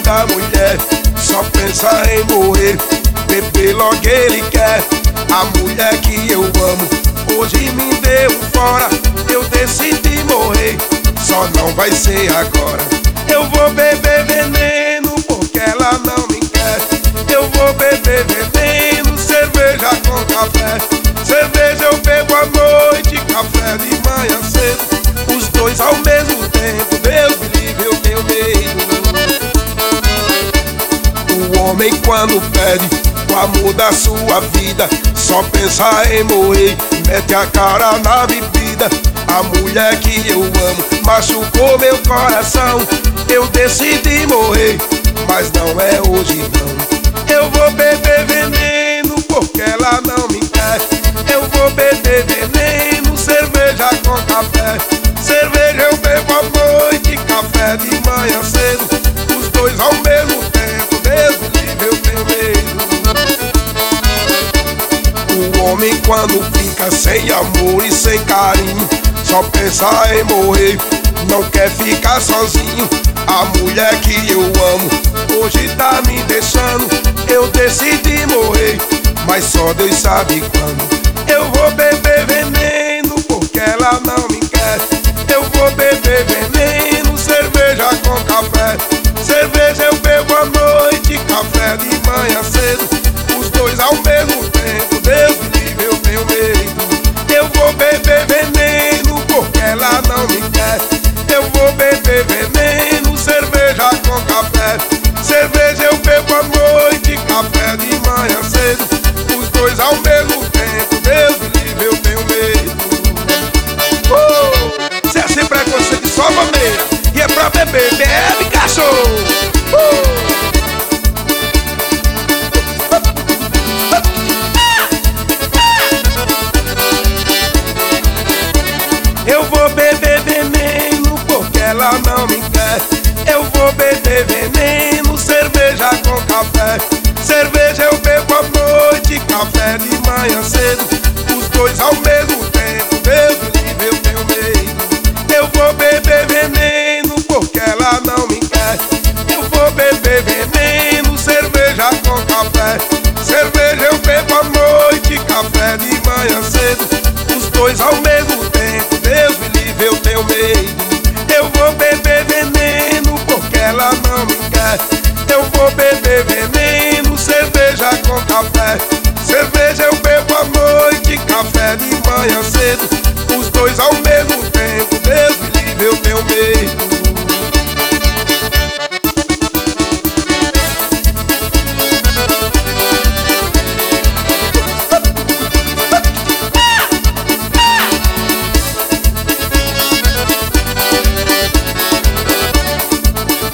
da mulher só pensa em morrer. Beber logo ele quer, a mulher que eu amo hoje me deu fora. Eu decidi morrer, só não vai ser agora. Eu vou beber veneno porque ela não me quer. Eu vou beber veneno, cerveja com café. Cerveja eu bebo à noite, café de manhã cedo. Os dois ao mesmo tempo, Deus me livre, eu tenho medo. O homem quando pede o amor da sua vida só pensa em morrer, mete a cara na bebida. A mulher que eu amo machucou meu coração. Eu decidi morrer, mas não é hoje não. Eu vou beber veneno porque ela não me quer. Eu vou beber veneno, cerveja com café. Cerveja eu bebo à noite, café de manhã cedo. Os dois ao mesmo tempo, Deus me livre, eu tenho medo. O homem quando fica sem amor e sem carinho só pensa em morrer, não quer ficar sozinho. A mulher que eu amo hoje tá me deixando. Eu decidi morrer, mas só Deus sabe quando. Eu vou beber veneno porque ela não me quer. Eu vou beber veneno, cerveja com café. Cerveja eu bebo à noite, café de manhã cedo. Os dois ao mesmo tempo, Deus me livre, eu tenho medo. Eu vou beber veneno porque ela não me quer. Eu vou beber veneno, cerveja com café. Cerveja eu bebo à noite, café de manhã cedo. Os dois ao mesmo tempo, Deus me livre, eu tenho medo. Se é sem preconceito, só maneira. E é pra beber, bebe, cachorro. Eu vou beber veneno porque ela não me quer. Eu vou beber veneno, cerveja com café. Cerveja eu bebo à noite, café de manhã cedo. Os dois ao mesmo tempo, Deus me livre, eu tenho medo. Eu vou beber veneno porque ela não me quer. Eu vou beber veneno, cerveja com café. Cerveja eu bebo à noite, café de manhã cedo. Os dois ao mesmo tempo, Deus me livre, eu tenho medo. Eu vou beber veneno porque ela não me quer. Eu vou beber veneno, cerveja com café. Cerveja eu bebo à noite, café de manhã cedo.